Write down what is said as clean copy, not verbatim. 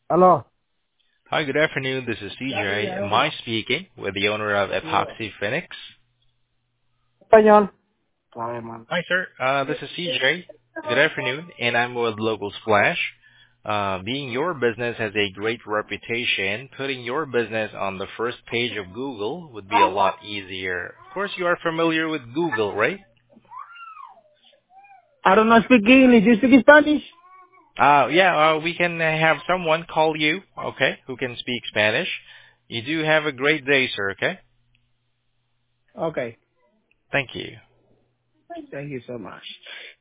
Aló, Hi, good afternoon. This is CJ. Am I speaking with the owner of Epoxy Phoenix? español. Sabe, man. Hi, sir. This is CJ. Good afternoon, and I'm with Local Splash. Being your business has a great reputation, putting your business on the first page of Google would be a lot easier. Of course, you are familiar with Google, right? I don't know speak English. You speak Spanish? We can have someone call you, okay, who can speak Spanish. You do have a great day, sir, okay? Okay. Thank you. Thank you so much.